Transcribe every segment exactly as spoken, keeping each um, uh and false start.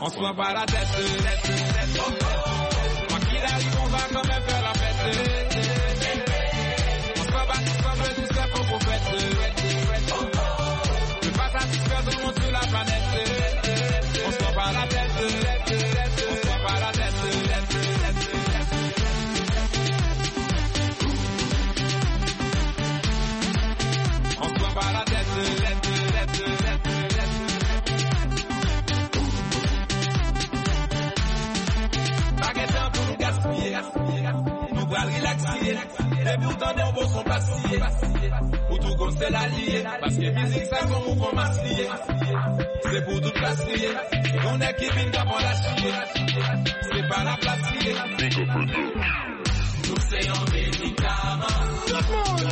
On se prend pas la tête, tête, tête. Quoi qu'il arrive, on va quand même faire la fête. On se prend pas, on se prend pas, tout ça pour qu'on fête. Je veux pas satisfaire tout le monde sur la planète. On se prend pas la tête, on se prend pas la tête. On se prend pas la tête, pas qu'être un pour nous gaspiller, nous va relaxer, et pourtant nos beaux sont passés, pour tout comme c'est l'allié, parce que musique ça comme on va masser, c'est pour tout casser, on est qui vient d'abord la chier, c'est pas la placer, nous c'est un médicament.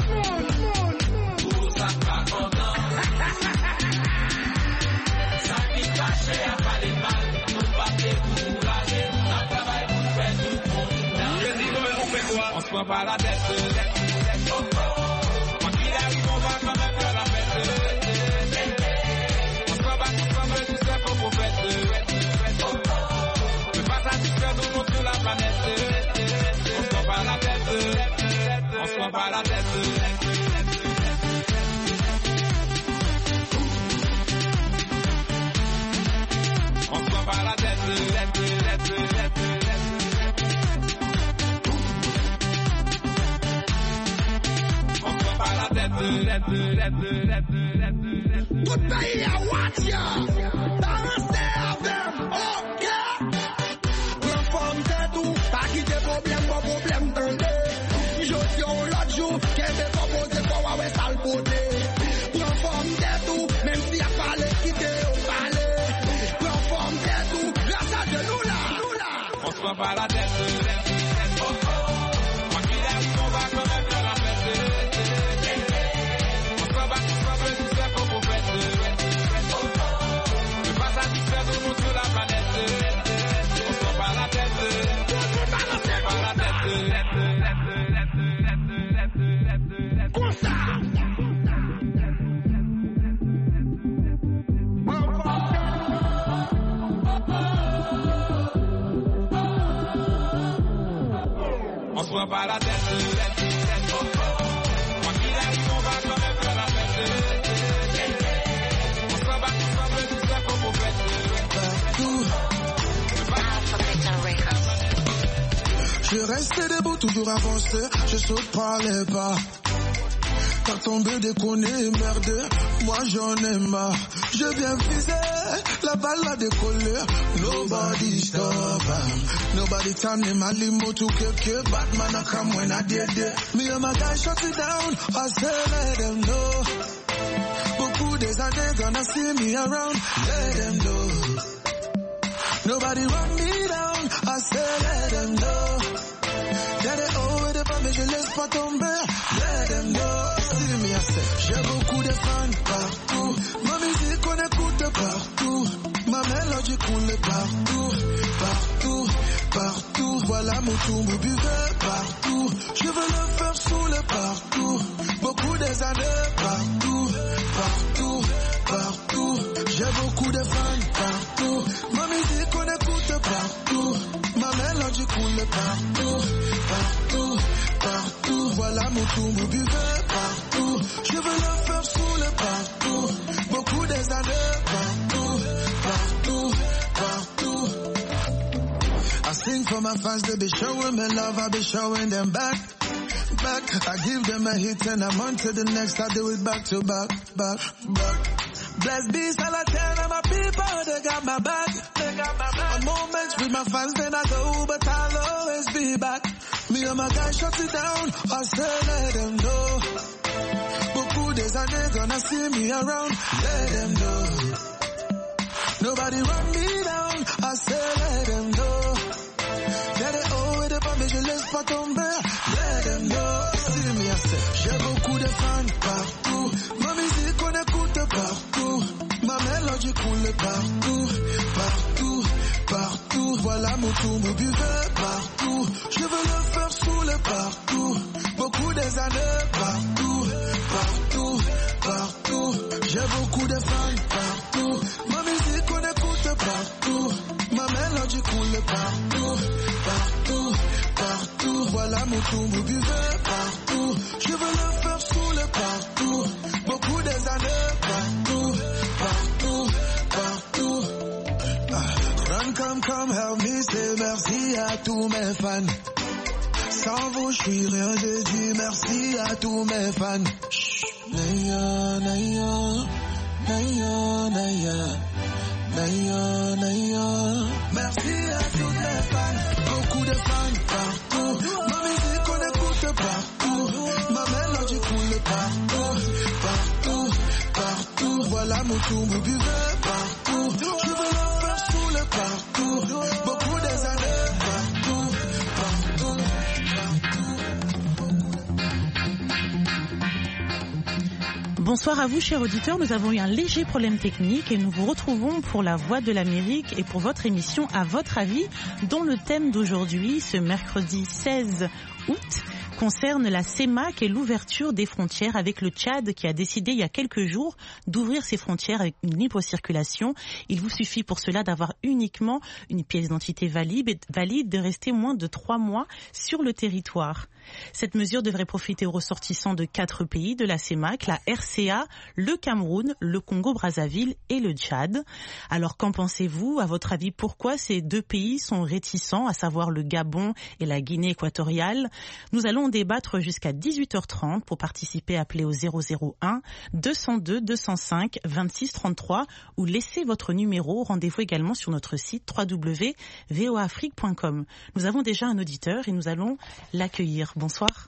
On se prend pas la tête, quoi qu'il arrive, on va quand même faire la fête. On se prend pas, on se prend pas, tout ça pour qu'on fête. Je veux pas satisfaire tout le monde sur la planète. On se prend pas la tête, on se prend pas la tête. On se prend pas la tête, tout pays à watch ya, balancez avec, ok. La forme de tout, pas quitter problème, pas problème, tendez. Je suis un l'autre jour, qu'elle me propose pour avoir sale côté. La forme de tout, même si y'a pas les quitter, on parle. La forme de tout, grâce à de nous là, nous là. On se prend pas la tête, quoi qu'il arrive, on va quand même faire la fête. On se prend pas la tête, quoi qu'il arrive, on va quand même faire la fête. On se prend pas, on se prend pas, tout ça pour qu'on fête. Je restais debout, toujours avancé, je saute par les pas. T'as tombé, déconné, merde, moi j'en ai marre. Je viens viser, la balle a décollé. Nobody stop, nobody turn in my limo to kick Batman I come when I did it. Me and my guys shut it down, I say let them know. Beaucoup des années gonna see me around, let them know. Nobody run me down, I say let them know. Y'a des hauts et des bas mais je laisse pas tomber, let them know. See me I say, j'ai beaucoup de fans partout. Ma musique on écoute partout. Ma mélodie coule partout, partout, partout. Voilà mon tour, vous buvez partout. Je veux le faire saouler partout. Beaucoup des années partout, partout, partout. J'ai beaucoup de fans partout. Ma musique on écoute partout. Ma mélodie coule partout, partout, partout. Voilà mon tour, vous buvez partout. Je veux le faire saouler partout. Beaucoup des années partout, partout, partout. I sing for my fans, they be showing me love, I be showing them back. Back, I give them a hit and I'm on to the next, I do it back to back, back, back. Blessed be Salaten and my people, they got my back. They got my back. On moments with my fans, then I go, but I'll always be back. Me and my guys shut it down, I say let them know. Beaucoup des années gonna see me around, let them know. Nobody run me down, I say let them know. Y'a des hauts et des bas mais je laisse pas tomber, let them know. See me I say, j'ai beaucoup de fans partout. Ma musique on écoute partout. Ma mélodie coule partout, partout, partout. Voilà mon tour, vous buvez partout. Je veux le faire saouler partout. Beaucoup des années partout, partout, partout. J'ai beaucoup de fans partout. Ma musique on écoute partout. partout, partout, partout. Voilà mon tour, vous buvez partout. Je veux le faire sous le partout. Beaucoup des années partout, partout, partout. Ah, run, come, come, help me, c'est merci à tous mes fans. Sans vous, je suis rien, j'ai dit merci à tous mes fans. Naya, naya, naya, naya, naya, naya. Merci à tous mes fans. Beaucoup de fans partout. Ma musique on écoute partout. Ma mélodie coule partout, partout, partout. Voilà mon tour, vous buvez partout. Je veux le faire sous le partout. Beaucoup des années partout, partout. Bonsoir à vous, chers auditeurs. Nous avons eu un léger problème technique et nous vous retrouvons pour la Voix de l'Amérique et pour votre émission À votre avis, dont le thème d'aujourd'hui, ce mercredi seize août, concerne la CEMAC et l'ouverture des frontières avec le Tchad qui a décidé il y a quelques jours d'ouvrir ses frontières avec une libre circulation. Il vous suffit pour cela d'avoir uniquement une pièce d'identité valide et valide de rester moins de trois mois sur le territoire. Cette mesure devrait profiter aux ressortissants de quatre pays de la CEMAC, la R C A, le Cameroun, le Congo-Brazzaville et le Tchad. Alors qu'en pensez-vous? À votre avis, pourquoi ces deux pays sont réticents, à savoir le Gabon et la Guinée équatoriale? Nous allons débattre jusqu'à dix-huit heures trente. Pour participer, appelez au zéro zéro un deux zéro deux deux zéro cinq vingt-six trente-trois ou laissez votre numéro. Rendez-vous également sur notre site w w w point v o afrique point com. Nous avons déjà un auditeur et nous allons l'accueillir. Bonsoir.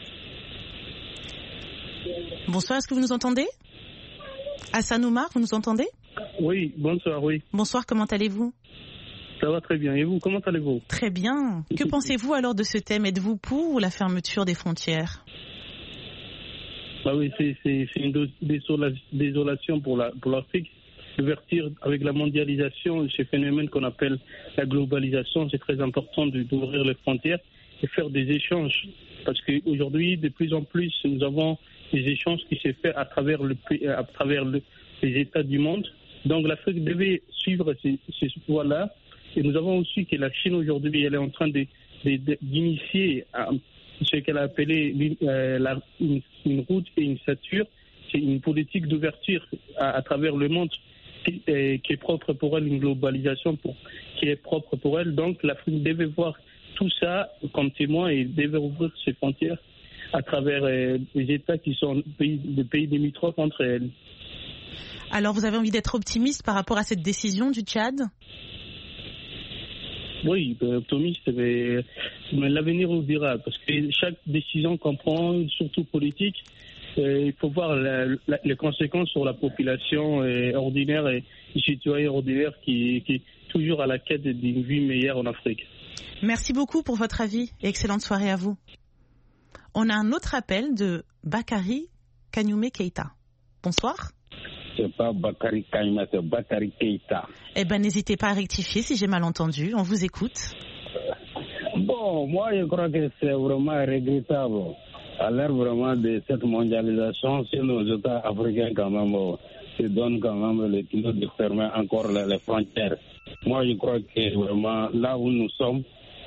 Bonsoir, est-ce que vous nous entendez? Hassan Oumar, vous nous entendez? Oui, bonsoir, oui. Bonsoir, comment allez-vous? Ça va très bien. Et vous, comment allez-vous? Très bien. Que pensez-vous alors de ce thème? Êtes-vous pour la fermeture des frontières? Bah oui, c'est, c'est, c'est une désola- désolation pour, la, pour l'Afrique. L'ouverture avec la mondialisation, ce phénomène qu'on appelle la globalisation, c'est très important de, d'ouvrir les frontières et faire des échanges. Parce qu'aujourd'hui, de plus en plus, nous avons des échanges qui se font à travers, le, à travers le, les États du monde. Donc l'Afrique devait suivre ces, ces voies-là. Et nous avons aussi que la Chine aujourd'hui, elle est en train de, de, de, d'initier euh, ce qu'elle a appelé euh, la, une, une route et une stature. C'est une politique d'ouverture à, à travers le monde qui, euh, qui est propre pour elle, une globalisation pour, qui est propre pour elle. Donc l'Afrique devait voir tout ça comme témoin et devait ouvrir ses frontières à travers euh, les États qui sont pays, des pays limitrophes entre elles. Alors vous avez envie d'être optimiste par rapport à cette décision du Tchad? Oui, optimiste, mais, mais l'avenir vous dira, parce que chaque décision qu'on prend, surtout politique, euh, il faut voir la, la, les conséquences sur la population euh, ordinaire et les citoyens ordinaires qui, qui est toujours à la quête d'une vie meilleure en Afrique. Merci beaucoup pour votre avis et excellente soirée à vous. On a un autre appel de Bakary Kagnoumé Keïta. Bonsoir. C'est pas Bakary Kagnoumé, c'est Bakary Keïta. Eh bien, n'hésitez pas à rectifier si j'ai mal entendu. On vous écoute. Bon, moi, je crois que c'est vraiment regrettable. À l'ère vraiment de cette mondialisation, si nos États africains, quand même, se donnent quand même le kilo de fermer encore les, les frontières. Moi, je crois que vraiment, là où nous sommes,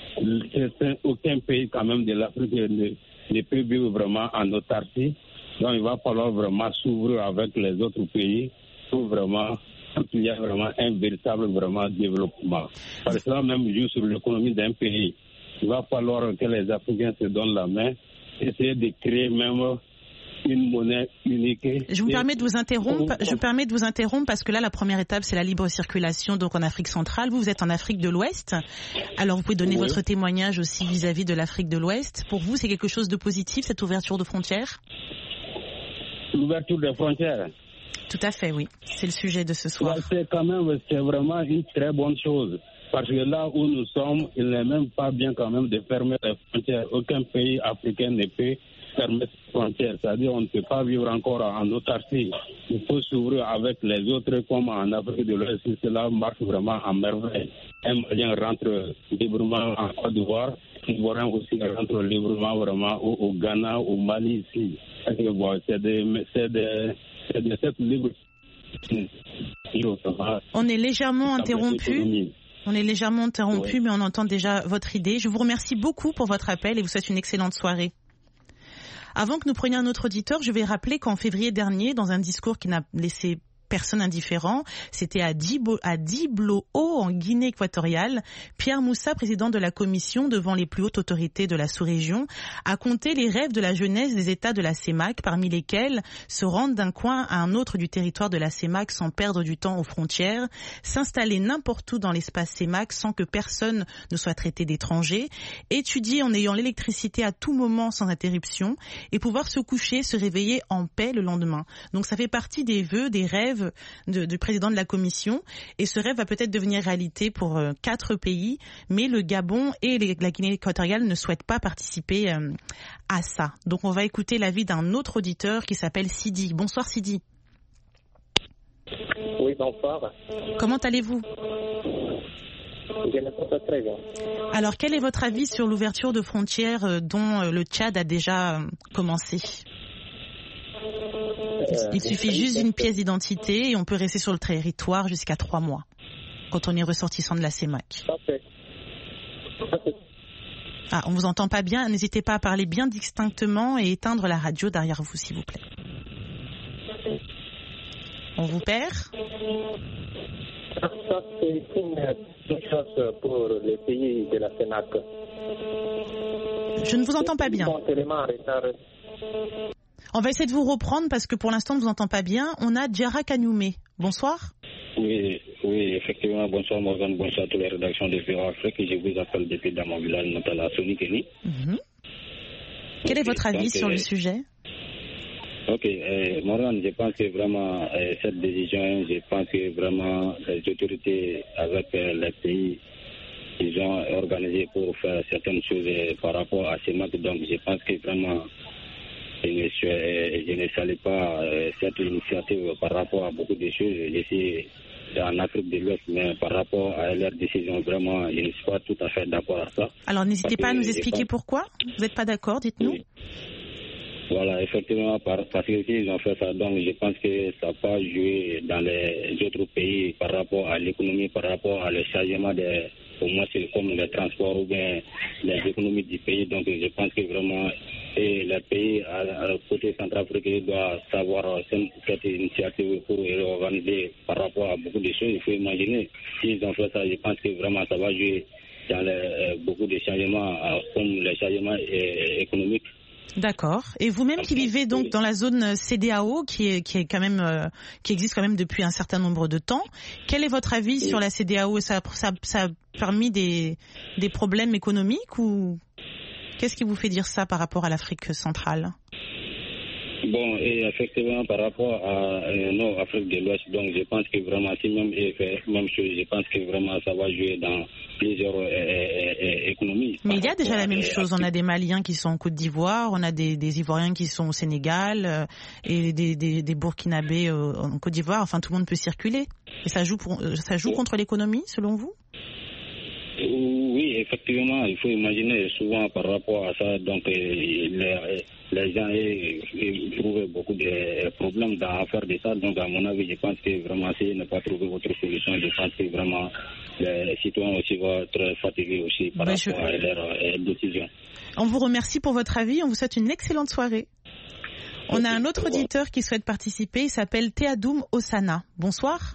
aucun pays, quand même, de l'Afrique ne, ne peut vivre vraiment en autarcie. Donc, il va falloir vraiment s'ouvrir avec les autres pays pour vraiment qu'il y ait vraiment un véritable vraiment développement. Par exemple, même juste sur l'économie d'un pays, il va falloir que les Africains se donnent la main, essayer de créer même une monnaie unique. Je vous permets de vous interrompre. Je vous permets de vous interrompre parce que là, la première étape, c'est la libre circulation, donc en Afrique centrale. Vous, vous êtes en Afrique de l'Ouest. Alors, vous pouvez donner oui. votre témoignage aussi vis-à-vis de l'Afrique de l'Ouest. Pour vous, c'est quelque chose de positif, cette ouverture de frontières? L'ouverture des frontières. Tout à fait, oui. C'est le sujet de ce soir. Là, c'est quand même, c'est vraiment une très bonne chose. Parce que là où nous sommes, il n'est même pas bien quand même de fermer les frontières. Aucun pays africain ne peut fermer ses frontières. C'est-à-dire qu'on ne peut pas vivre encore en autarcie. Il faut s'ouvrir avec les autres comme en Afrique de l'Ouest. Cela marche vraiment en merveille. Un Malien rentre librement en Côte d'Ivoire. Un Ivoirien aussi rentre librement vraiment au, au Ghana, au Mali ici. Bon, c'est de, c'est de, c'est de cette libre. On est légèrement interrompu. On est légèrement interrompu, Oui. mais on entend déjà votre idée. Je vous remercie beaucoup pour votre appel et vous souhaite une excellente soirée. Avant que nous prenions un autre auditeur, je vais rappeler qu'en février dernier, dans un discours qui n'a laissé personne indifférent, c'était à Djibo, à Diblo en Guinée équatoriale. Pierre Moussa, président de la commission devant les plus hautes autorités de la sous-région, a compté les rêves de la jeunesse des États de la C E M A C, parmi lesquels se rendre d'un coin à un autre du territoire de la C E M A C sans perdre du temps aux frontières, s'installer n'importe où dans l'espace C E M A C sans que personne ne soit traité d'étranger, étudier en ayant l'électricité à tout moment sans interruption et pouvoir se coucher, se réveiller en paix le lendemain. Donc ça fait partie des vœux, des rêves De, du président de la commission, et ce rêve va peut-être devenir réalité pour euh, quatre pays, mais le Gabon et les, la Guinée équatoriale ne souhaitent pas participer euh, à ça. Donc on va écouter l'avis d'un autre auditeur qui s'appelle Sidi. Bonsoir Sidi. Oui, bonsoir. Comment allez-vous? Je me porte très bien. Alors quel est votre avis sur l'ouverture de frontières euh, dont euh, le Tchad a déjà euh, commencé? Il suffit juste d'une pièce d'identité et on peut rester sur le territoire jusqu'à trois mois quand on est ressortissant de la C E M A C. Parfait. Parfait. Ah, on vous entend pas bien. N'hésitez pas à parler bien distinctement et éteindre la radio derrière vous, s'il vous plaît. On vous perd? Ça, c'est une chose pour les pays de la C E M A C. Je ne vous entends pas bien. On va essayer de vous reprendre parce que pour l'instant, on ne vous entend pas bien. On a Djara Kanyoumé. Bonsoir. Oui, oui, effectivement. Bonsoir Morgane, bonsoir à toutes les rédactions de V O A Afrique. Je vous appelle depuis dans mon village natal à Soni Keni. Mm-hmm. Quel okay, est votre avis donc, sur euh, le sujet? Ok, euh, Morgane, je pense que vraiment euh, cette décision, je pense que vraiment les autorités avec euh, les pays, ils ont organisé pour faire certaines choses euh, par rapport à ces marques. Donc je pense que vraiment Je ne, je ne salue pas euh, cette initiative par rapport à beaucoup de choses. Je suis en Afrique de l'Ouest, mais par rapport à leur décision, vraiment, je ne suis pas tout à fait d'accord à ça. Alors, n'hésitez pas à nous expliquer pense... pourquoi vous n'êtes pas d'accord, dites-nous. Oui. Voilà, effectivement, par, parce qu'ils ont fait ça, donc je pense que ça n'a pas joué dans les autres pays par rapport à l'économie, par rapport à le changement des... Pour moi, c'est comme les transports ou bien les économies du pays. Donc, je pense que vraiment, et le pays, à, à côté centrafricain, doit savoir cette initiative pour organiser par rapport à beaucoup de choses. Il faut imaginer, s'ils ont fait ça, je pense que vraiment, ça va jouer dans les, beaucoup de changements, comme les changements économiques. D'accord. Et vous-même qui vivez donc dans la zone C D A O, qui est, qui est quand même, euh, qui existe quand même depuis un certain nombre de temps, quel est votre avis oui. sur la C D A O? Ça, ça, ça a permis des, des problèmes économiques ou qu'est-ce qui vous fait dire ça par rapport à l'Afrique centrale? Bon, et effectivement, par rapport à euh, non, Afrique de l'Ouest, donc je pense que vraiment, si même il fait même chose, je pense que vraiment ça va jouer dans plusieurs euh, euh, économies. Mais il y a déjà la même chose. On a des Maliens qui sont en Côte d'Ivoire, on a des, des Ivoiriens qui sont au Sénégal euh, et des, des, des Burkinabés euh, en Côte d'Ivoire. Enfin, tout le monde peut circuler. Et ça joue, pour, ça joue contre l'économie, selon vous? Oui, effectivement, il faut imaginer souvent par rapport à ça, donc les, les gens ils trouvent beaucoup de problèmes dans faire de ça. Donc, à mon avis, je pense que vraiment, si ne pas trouver autre solution, je pense que vraiment les citoyens aussi vont être fatigués aussi par ben rapport je... à leurs décisions. On vous remercie pour votre avis. On vous souhaite une excellente soirée. On a un autre auditeur qui souhaite participer. Il s'appelle Théadoum Osana. Bonsoir.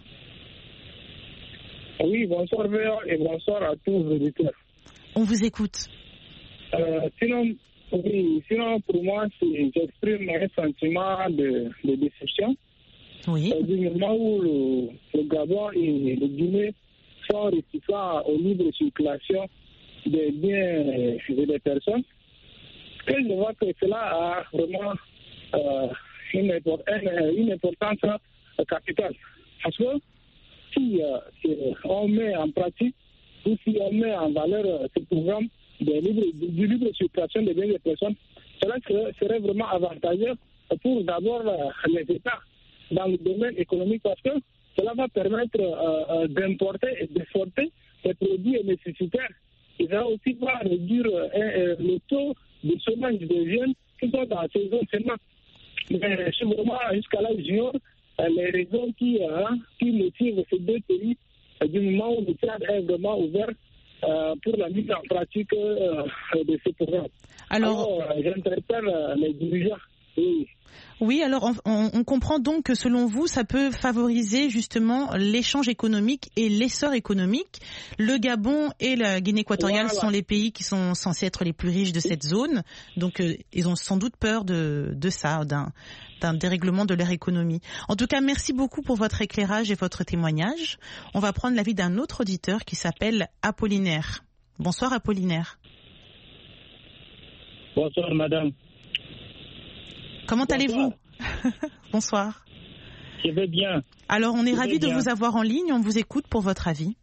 Oui, bonsoir Véa et bonsoir à tous les auditeurs. On vous écoute. Euh, sinon, oui, sinon, pour moi, j'exprime un sentiment de, de déception. Oui. Du moment où le, le Gabon et le Guinée sont réticents aux libre circulation des biens et des personnes, et je vois que cela a vraiment euh, une, une, une importance capitale. Parce que si euh, on met en pratique ou si on met en valeur euh, ce programme de libre, du libre circulation des biens des personnes, cela serait, serait vraiment avantageux pour d'abord euh, les États dans le domaine économique parce que cela va permettre euh, d'importer et d'exporter les produits nécessitaires. Il va aussi va réduire euh, euh, le taux de chômage des jeunes qui sont dans ces zones seulement. Mais c'est vraiment jusqu'à là, j'ignore les raisons qui, euh, qui motivent ces deux pays du moment où le Tchad est vraiment ouvert euh, pour la mise en pratique euh, de ce programme. Alors, alors euh, j'interpelle euh, les dirigeants. Oui. Oui, alors on, on comprend donc que selon vous, ça peut favoriser justement l'échange économique et l'essor économique. Le Gabon et la Guinée équatoriale voilà. sont les pays qui sont censés être les plus riches de cette zone. Donc euh, ils ont sans doute peur de, de ça, d'un, d'un dérèglement de leur économie. En tout cas, merci beaucoup pour votre éclairage et votre témoignage. On va prendre l'avis d'un autre auditeur qui s'appelle Apollinaire. Bonsoir Apollinaire. Bonsoir madame. Comment Bonsoir. allez-vous? Bonsoir. Je vais bien. Alors, on est Je ravis de bien. vous avoir en ligne. On vous écoute pour votre avis.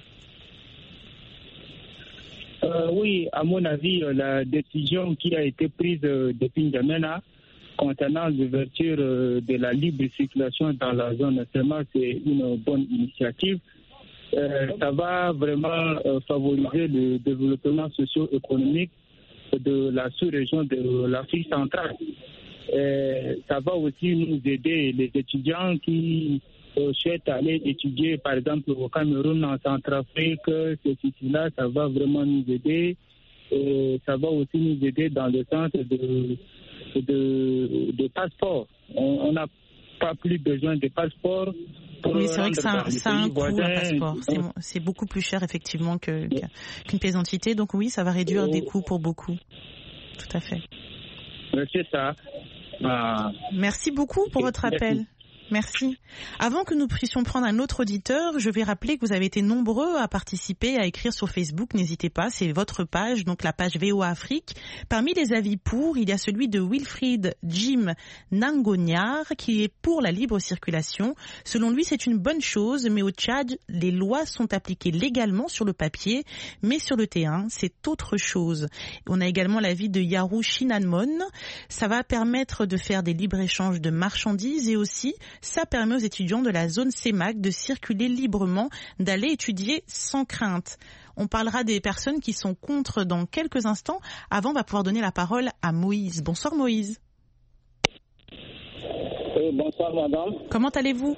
Euh, oui, à mon avis, la décision qui a été prise depuis N'Djamena concernant l'ouverture de la libre circulation dans la zone S E M A, c'est une bonne initiative. Euh, ça va vraiment euh, favoriser le développement socio-économique de la sous-région de l'Afrique centrale. Euh, ça va aussi nous aider, les étudiants qui euh, souhaitent aller étudier, par exemple, au Cameroun, en Centrafrique, ceci-là, ça va vraiment nous aider. Et ça va aussi nous aider dans le sens de, de, de passeport. On n'a pas plus besoin de passeport. Oui, c'est vrai que ça, ça a un coût, un passeport. C'est, c'est beaucoup plus cher, effectivement, que, qu'une pièce d'identité. Donc oui, ça va réduire des coûts pour beaucoup. Tout à fait. C'est ça. Ah. Merci beaucoup pour votre appel. Merci. Avant que nous puissions prendre un autre auditeur, je vais rappeler que vous avez été nombreux à participer, à écrire sur Facebook. N'hésitez pas, c'est votre page, donc la page V O A Afrique. Parmi les avis pour, il y a celui de Wilfried Jim Nangonyar qui est pour la libre circulation. Selon lui, c'est une bonne chose, mais au Tchad, les lois sont appliquées légalement sur le papier, mais sur le terrain, c'est autre chose. On a également l'avis de Yarou Shinanmon. Ça va permettre de faire des libres-échanges de marchandises et aussi ça permet aux étudiants de la zone C E M A C de circuler librement, d'aller étudier sans crainte. On parlera des personnes qui sont contre dans quelques instants. Avant, on va pouvoir donner la parole à Moïse. Bonsoir Moïse. Oui, bonsoir madame. Comment allez-vous?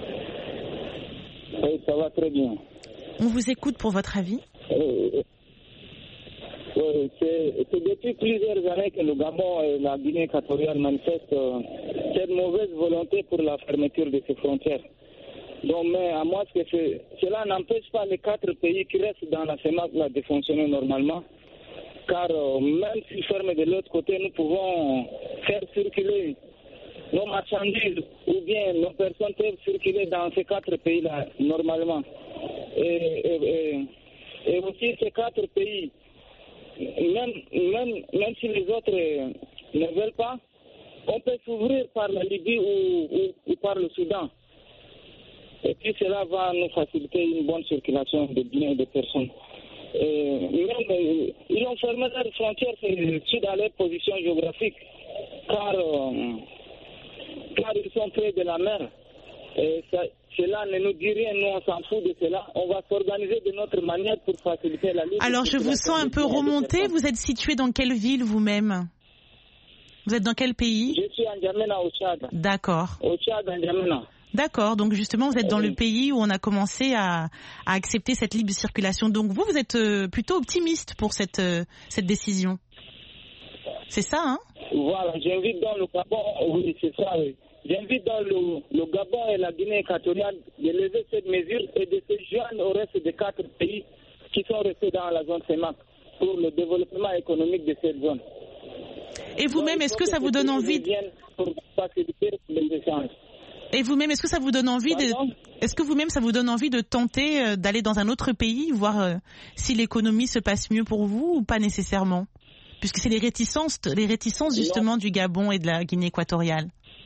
Oui, ça va très bien. On vous écoute pour votre avis. Oui, oui c'est, c'est depuis plusieurs années que le Gabon et la Guinée équatoriale manifestent euh, cette mauvaise volonté pour la fermeture de ces frontières. Donc, mais à moi, que c'est, cela n'empêche pas les quatre pays qui restent dans la C E M A C de fonctionner normalement. Car euh, même s'ils ferment de l'autre côté, nous pouvons faire circuler nos marchandises ou bien nos personnes peuvent circuler dans ces quatre pays-là normalement. Et, et, et, et aussi ces quatre pays, même, même, même si les autres ne veulent pas, on peut s'ouvrir par la Libye ou, ou, ou par le Soudan. Et puis cela va nous faciliter une bonne circulation de biens et de personnes. Et même, ils ont fermé leurs frontières suite à leur position géographique, car, euh, car ils sont près de la mer. Et ça, cela ne nous dit rien, nous on s'en fout de cela. On va s'organiser de notre manière pour faciliter la libre. Alors je vous sens un peu remonté. Vous êtes situé dans quelle ville vous-même? Vous êtes dans quel pays? Je suis à N'Djamena au Tchad. D'accord. Au Tchad, à N'Djamena. D'accord, donc justement vous êtes dans oui. le pays où on a commencé à, à accepter cette libre circulation. Donc vous, vous êtes euh, plutôt optimiste pour cette, euh, cette décision. C'est ça, hein? Voilà, j'invite dans le Gabon, oui c'est ça, oui. J'invite dans le, le Gabon et la Guinée équatoriale de lever cette mesure et de se joindre au reste des quatre pays qui sont restés dans la zone C E M A C pour le développement économique de cette zone. Et vous-même, est-ce que ça vous donne envie de... pour faciliter les échanges. Et vous-même, est-ce que ça vous donne envie de, est-ce que vous-même ça vous donne envie de tenter euh, d'aller dans un autre pays, voir euh, si l'économie se passe mieux pour vous ou pas nécessairement, puisque c'est les réticences, les réticences justement non. du Gabon et de la Guinée équatoriale.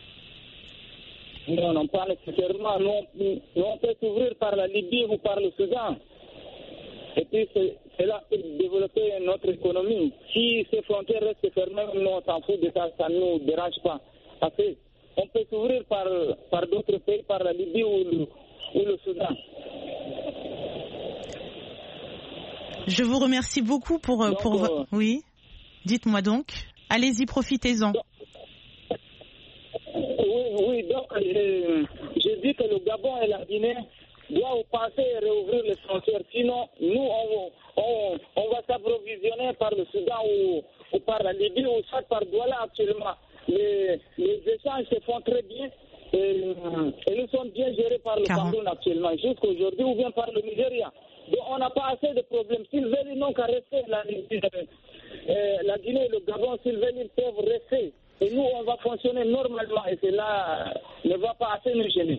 Non, non, pas nécessairement. Nous, nous on peut s'ouvrir par la Libye ou par le Soudan. Et puis c'est, c'est là pour développer notre économie. Si ces frontières restent fermées, nous on s'en fout de ça, ça ne nous dérange pas. Parce que on peut s'ouvrir par, par d'autres pays, par la Libye ou le, ou le Soudan. Je vous remercie beaucoup pour... Donc, pour... Euh, oui, dites-moi donc. Allez-y, profitez-en. Donc, oui, oui, donc je, je dis que le Gabon et la Guinée doivent passer et réouvrir les frontières. Sinon, nous, on, on, on va s'approvisionner par le Soudan ou, ou par la Libye ou soit par Douala actuellement. Les, les échanges se font très bien et, et nous sommes bien gérés par le Cameroun actuellement, jusqu'aujourd'hui, ou bien par le Nigeria. Donc on n'a pas assez de problèmes. S'ils veulent, ils n'ont qu'à rester. La, euh, la Guinée et le Gabon, s'ils veulent, ils peuvent rester. Et nous, on va fonctionner normalement et cela ne va pas assez nous gêner.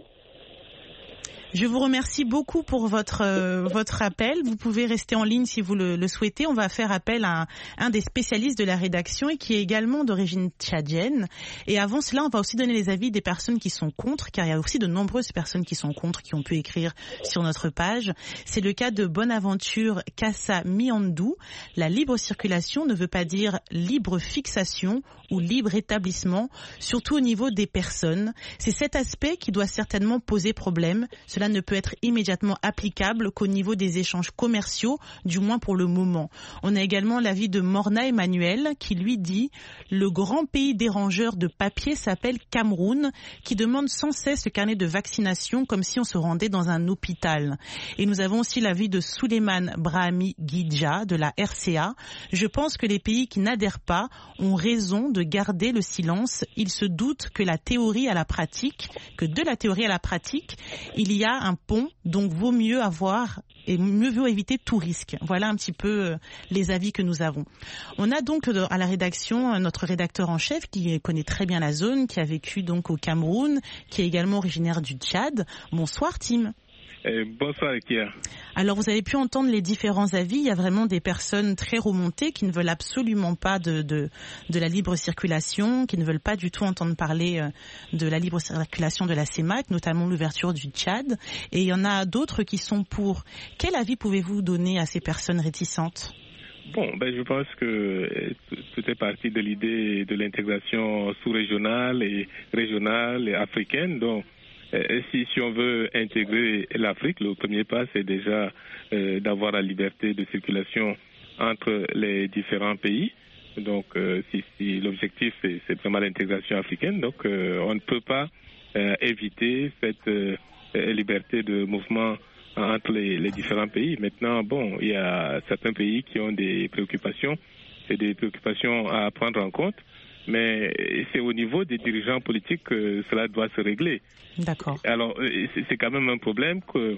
Je vous remercie beaucoup pour votre euh, votre appel. Vous pouvez rester en ligne si vous le, le souhaitez. On va faire appel à un, un des spécialistes de la rédaction et qui est également d'origine tchadienne. Et avant cela, on va aussi donner les avis des personnes qui sont contre, car il y a aussi de nombreuses personnes qui sont contre, qui ont pu écrire sur notre page. C'est le cas de Bonaventure Kassa Miandou. La libre circulation ne veut pas dire libre fixation ou libre établissement, surtout au niveau des personnes. C'est cet aspect qui doit certainement poser problème. Cela ne peut être immédiatement applicable qu'au niveau des échanges commerciaux, du moins pour le moment. On a également l'avis de Morna Emmanuel qui lui dit « Le grand pays dérangeur de papier s'appelle Cameroun, qui demande sans cesse le carnet de vaccination comme si on se rendait dans un hôpital. » Et nous avons aussi l'avis de Souleymane Brahimi Guidja de la R C A. « Je pense que les pays qui n'adhèrent pas ont raison de garder le silence. Ils se doutent que la théorie à la pratique, que de la théorie à la pratique, il y a un pont, donc vaut mieux avoir et mieux vaut éviter tout risque. » Voilà un petit peu les avis que nous avons. On a donc à la rédaction notre rédacteur en chef qui connaît très bien la zone, qui a vécu donc au Cameroun, qui est également originaire du Tchad. Bonsoir Tim. Euh, bonsoir Kia. Alors vous avez pu entendre les différents avis. Il y a vraiment des personnes très remontées qui ne veulent absolument pas de, de, de la libre circulation, qui ne veulent pas du tout entendre parler de la libre circulation de la C E M A C, notamment l'ouverture du Tchad. Et il y en a d'autres qui sont pour. Quel avis pouvez-vous donner à ces personnes réticentes ? Bon, ben je pense que tout est parti de l'idée de l'intégration sous-régionale et régionale et africaine. Donc Si, si on veut intégrer l'Afrique, le premier pas, c'est déjà euh, d'avoir la liberté de circulation entre les différents pays. Donc, euh, si, si l'objectif, c'est, c'est vraiment l'intégration africaine, donc euh, on ne peut pas euh, éviter cette euh, liberté de mouvement entre les, les différents pays. Maintenant, bon, il y a certains pays qui ont des préoccupations, c'est des préoccupations à prendre en compte. Mais c'est au niveau des dirigeants politiques que cela doit se régler. D'accord. Alors, c'est quand même un problème que,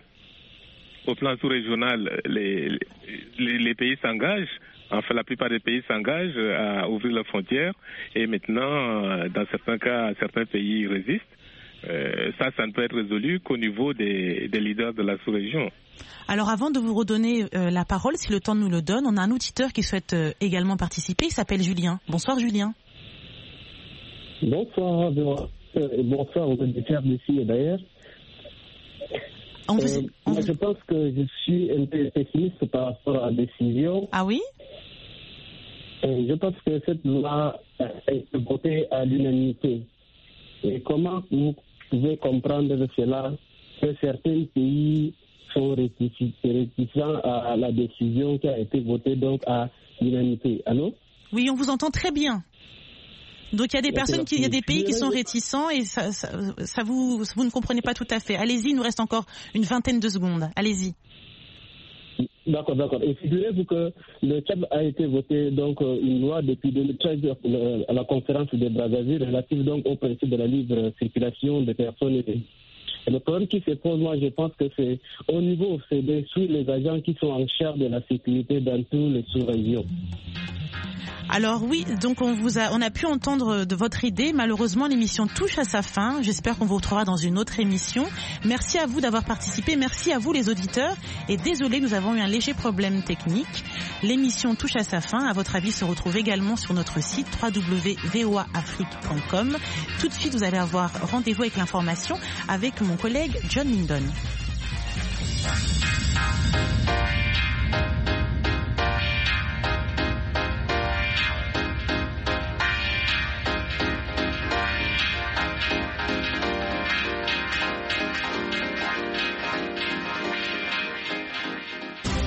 au plan sous-régional, les, les, les pays s'engagent. Enfin, la plupart des pays s'engagent à ouvrir leurs frontières. Et maintenant, dans certains cas, certains pays résistent. Euh, ça, ça ne peut être résolu qu'au niveau des, des leaders de la sous-région. Alors avant de vous redonner euh, la parole, si le temps nous le donne, on a un auditeur qui souhaite euh, également participer. Il s'appelle Julien. Bonsoir Julien. Bonsoir, et bonsoir aux auditeurs d'ici et d'ailleurs. On vous... euh, on moi, vous... je pense que je suis un peu pessimiste par rapport à la décision. Ah oui? Et je pense que cette loi a été votée à l'unanimité. Et comment vous pouvez comprendre de cela que certains pays sont réticents à la décision qui a été votée donc à l'unanimité? Allô? Oui, on vous entend très bien. Donc il y a des personnes, qui, il y a des pays qui sont réticents et ça, ça, ça vous, vous ne comprenez pas tout à fait. Allez-y, il nous reste encore une vingtaine de secondes. Allez-y. D'accord, d'accord. Et figurez-vous que le Tchad a été voté donc une loi depuis deux mille treize à la conférence de Brazzaville relative donc au principe de la libre circulation des personnes. Et le problème qui se pose, moi, je pense que c'est au niveau, c'est de suivre les agents qui sont en charge de la sécurité dans tous les sous-régions. Alors oui, donc on vous a, on a pu entendre de votre idée. Malheureusement, l'émission touche à sa fin. J'espère qu'on vous retrouvera dans une autre émission. Merci à vous d'avoir participé. Merci à vous les auditeurs. Et désolé, nous avons eu un léger problème technique. L'émission touche à sa fin. À votre avis, se retrouve également sur notre site w w w point v o a afrique point com. Tout de suite, vous allez avoir rendez-vous avec l'information avec mon collègue John Lindon.